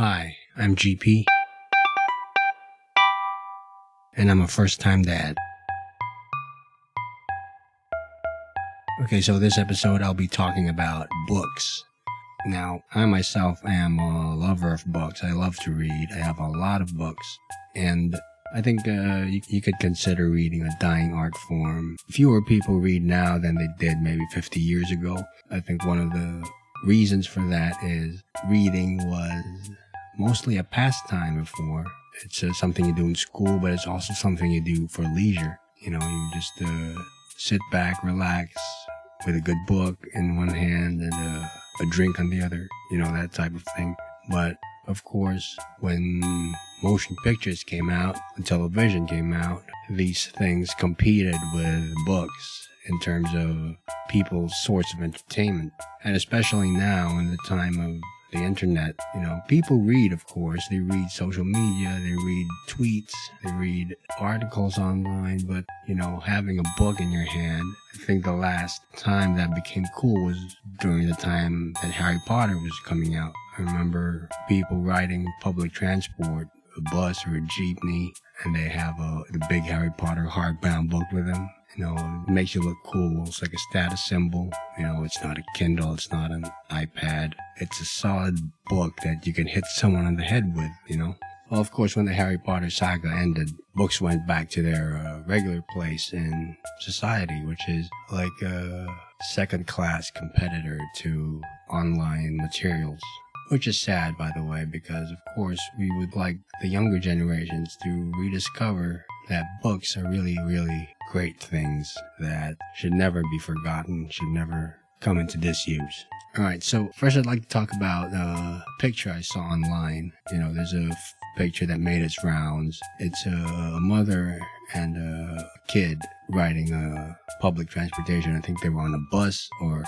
Hi, I'm GP, and I'm a first-time dad. Okay, so this episode I'll be talking about books. Now, I myself am a lover of books. I love to read. I have a lot of books, and I think you could consider reading a dying art form. Fewer people read now than they did maybe 50 years ago. I think one of the reasons for that is reading was mostly a pastime before. It's something you do in school, but it's also something you do for leisure. You know, you just sit back, relax with a good book in one hand and a drink on the other, you know, that type of thing. But of course, when motion pictures came out, and television came out, these things competed with books in terms of people's source of entertainment. And especially now in the time of the internet, you know, people read, of course. They read social media, they read tweets, they read articles online, but, you know, having a book in your hand, I think the last time that became cool was during the time that Harry Potter was coming out. I remember people riding public transport, a bus or a jeepney, and they have the big Harry Potter hardbound book with them. You know, it makes you look cool. It's like a status symbol. You know, it's not a Kindle. It's not an iPad. It's a solid book that you can hit someone on the head with, you know. Well, of course, when the Harry Potter saga ended, books went back to their regular place in society, which is like a second-class competitor to online materials. Which is sad, by the way, because, of course, we would like the younger generations to rediscover that books are really, really great things that should never be forgotten, should never come into disuse. Alright, so first I'd like to talk about a picture I saw online. You know, there's a picture that made its rounds. It's a mother and a kid riding public transportation. I think they were on a bus or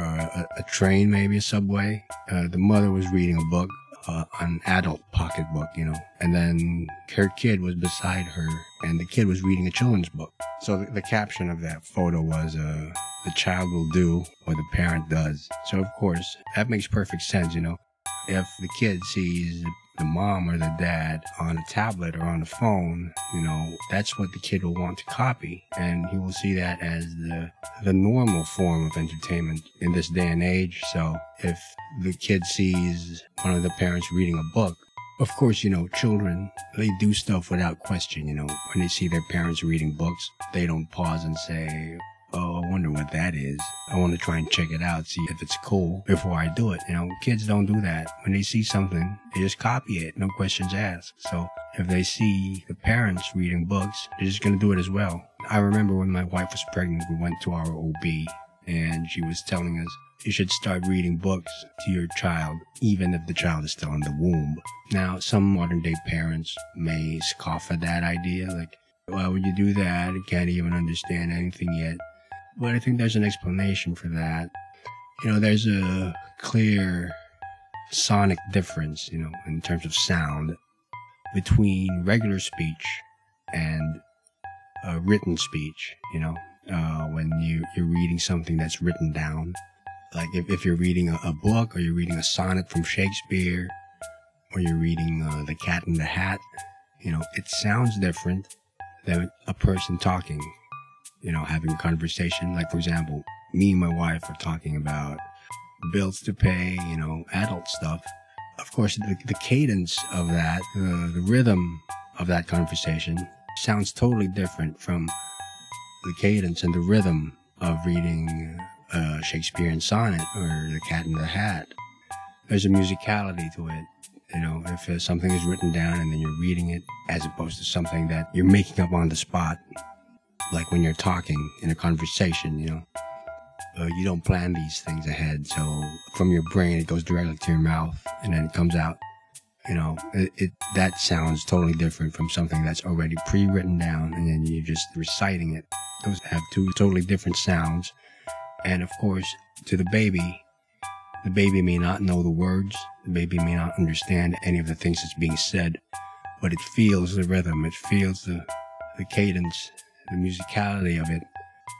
a train, maybe a subway. The mother was reading a book, an adult pocketbook, you know, and then her kid was beside her, and the kid was reading a children's book. So the caption of that photo was, the child will do what the parent does. So of course, that makes perfect sense, you know. If the kid sees the mom or the dad on a tablet or on a phone, you know, that's what the kid will want to copy. And he will see that as the normal form of entertainment in this day and age. So if the kid sees one of the parents reading a book, of course, you know, children, they do stuff without question, you know. When they see their parents reading books, they don't pause and say, oh, I wonder what that is. I want to try and check it out, see if it's cool before I do it. You know, kids don't do that. When they see something, they just copy it, no questions asked. So if they see the parents reading books, they're just going to do it as well. I remember when my wife was pregnant, we went to our OB, and she was telling us, you should start reading books to your child, even if the child is still in the womb. Now, some modern day parents may scoff at that idea, like, why would you do that? You can't even understand anything yet. But I think there's an explanation for that. You know, there's a clear sonic difference, you know, in terms of sound between regular speech and written speech, you know, when you're reading something that's written down. Like if you're reading a book, or you're reading a sonnet from Shakespeare, or you're reading The Cat in the Hat, you know, it sounds different than a person talking. You know, having a conversation, like, for example, me and my wife are talking about bills to pay, you know, adult stuff. Of course, the cadence of that, the rhythm of that conversation sounds totally different from the cadence and the rhythm of reading a Shakespearean sonnet or The Cat in the Hat. There's a musicality to it. You know, if something is written down and then you're reading it, as opposed to something that you're making up on the spot. Like when you're talking in a conversation, you know, you don't plan these things ahead. So from your brain, it goes directly to your mouth and then it comes out. You know, that sounds totally different from something that's already pre-written down and then you're just reciting it. Those have two totally different sounds. And of course, to the baby may not know the words. The baby may not understand any of the things that's being said, but it feels the rhythm. It feels the cadence, the musicality of it.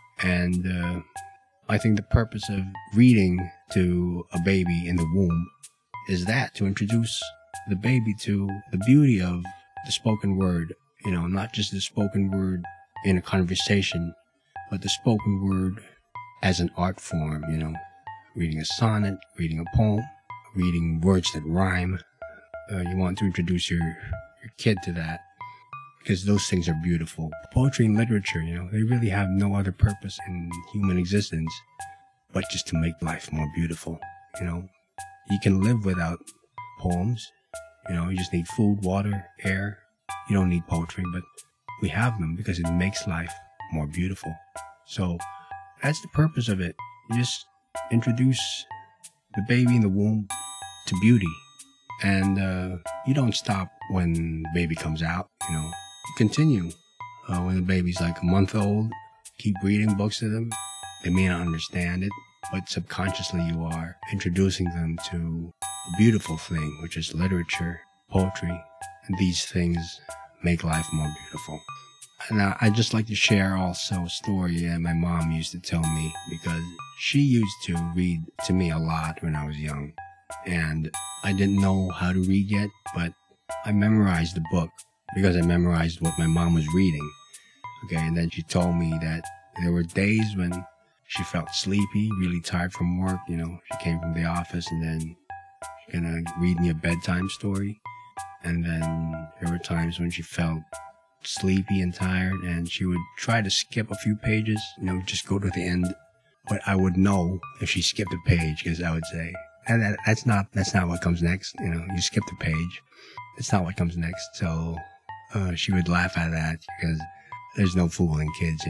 And I think the purpose of reading to a baby in the womb is that, to introduce the baby to the beauty of the spoken word, not just the spoken word in a conversation, but the spoken word as an art form, reading a sonnet, reading a poem, reading words that rhyme. You want to introduce your kid to that because those things are beautiful. Poetry and literature, they really have no other purpose in human existence but just to make life more beautiful. You can live without poems. You just need food, water, air. You don't need poetry, but we have them because it makes life more beautiful. So that's the purpose of it. You just introduce the baby in the womb to beauty. And you don't stop when the baby comes out, You continue. When the baby's like a month old, keep reading books to them. They may not understand it, but subconsciously you are introducing them to a beautiful thing, which is literature, poetry, and these things make life more beautiful. And I'd just like to share also a story that my mom used to tell me, because she used to read to me a lot when I was young. And I didn't know how to read yet, but I memorized the book because I memorized what my mom was reading. Okay, and then she told me that there were days when she felt sleepy, really tired from work. She came from the office and then she's gonna read me a bedtime story. And then there were times when she felt sleepy and tired and she would try to skip a few pages, just go to the end. But I would know if she skipped a page because I would say, that's not what comes next. You skip the page. It's not what comes next. So, she would laugh at that because there's no fooling kids,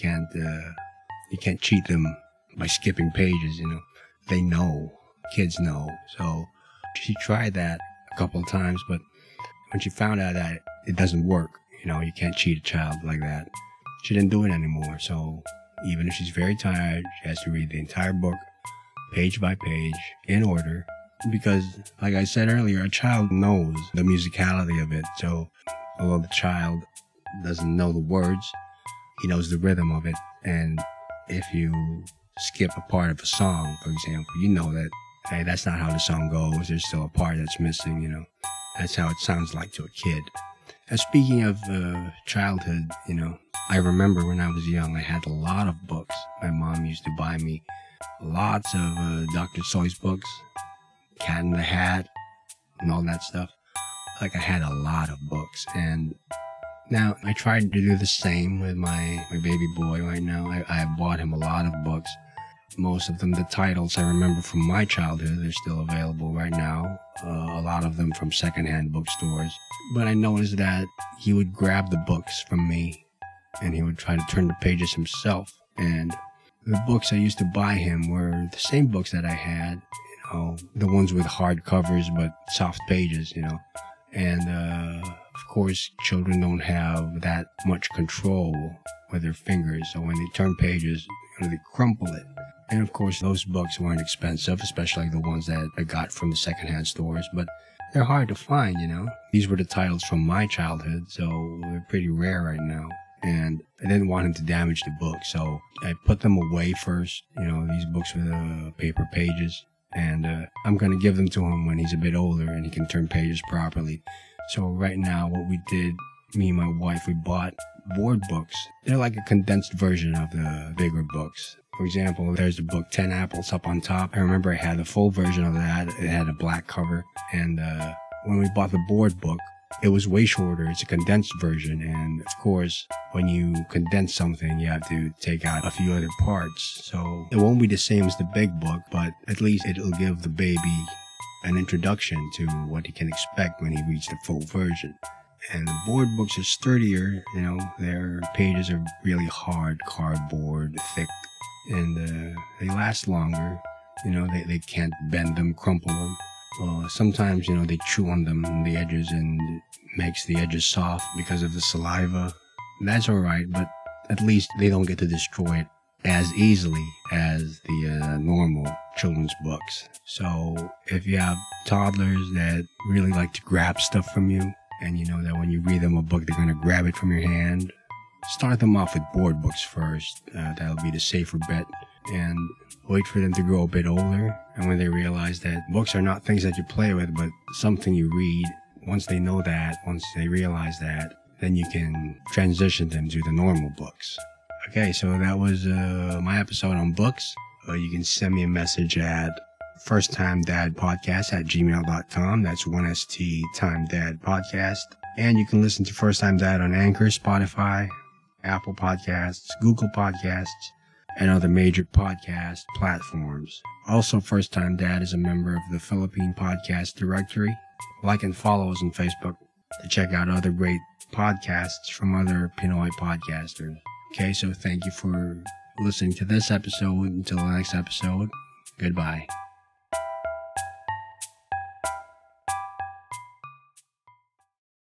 you can't cheat them by skipping pages, They know. Kids know. So she tried that a couple of times, but when she found out that it doesn't work, you can't cheat a child like that, she didn't do it anymore. So even if she's very tired, she has to read the entire book, page by page, in order. Because, like I said earlier, a child knows the musicality of it. So although the child doesn't know the words, he knows the rhythm of it. And if you skip a part of a song, for example, you know that, hey, that's not how the song goes. There's still a part that's missing, That's how it sounds like to a kid. And speaking of childhood, I remember when I was young, I had a lot of books. My mom used to buy me lots of Dr. Seuss books, Cat in the Hat, and all that stuff. Like, I had a lot of books. And now I tried to do the same with my baby boy right now. I bought him a lot of books. Most of them, the titles I remember from my childhood, they're still available right now. A lot of them from secondhand bookstores. But I noticed that he would grab the books from me and he would try to turn the pages himself. And the books I used to buy him were the same books that I had, the ones with hard covers but soft pages, And of course, children don't have that much control with their fingers. So when they turn pages, they crumple it. And of course, those books weren't expensive, especially the ones that I got from the secondhand stores, but they're hard to find, These were the titles from my childhood, so they're pretty rare right now. And I didn't want him to damage the book, so I put them away first, these books with paper pages. And I'm going to give them to him when he's a bit older and he can turn pages properly. So right now, what we did, me and my wife, we bought board books. They're like a condensed version of the bigger books. For example, there's the book 10 Apples up on top. I remember I had a full version of that. It had a black cover. And when we bought the board book, it was way shorter. It's a condensed version. And of course, when you condense something, you have to take out a few other parts. So it won't be the same as the big book, but at least it'll give the baby an introduction to what he can expect when he reads the full version. And the board books are sturdier, their pages are really hard, cardboard, thick, and they last longer. They can't bend them, crumple them. Sometimes, they chew on them on the edges and it makes the edges soft because of the saliva. That's alright, but at least they don't get to destroy it as easily as the normal children's books. So if you have toddlers that really like to grab stuff from you, and you know that when you read them a book, they're going to grab it from your hand, start them off with board books first. That'll be the safer bet. and wait for them to grow a bit older. And when they realize that books are not things that you play with, but something you read, once they know that, once they realize that, then you can transition them to the normal books. Okay, so that was my episode on books. You can send me a message at firsttimedadpodcast@gmail.com. That's 1ST Time Dad Podcast. And you can listen to First Time Dad on Anchor, Spotify, Apple Podcasts, Google Podcasts, and other major podcast platforms. Also, First Time Dad is a member of the Philippine Podcast Directory. Like and follow us on Facebook to check out other great podcasts from other Pinoy podcasters. Okay, so thank you for listening to this episode. Until the next episode, goodbye.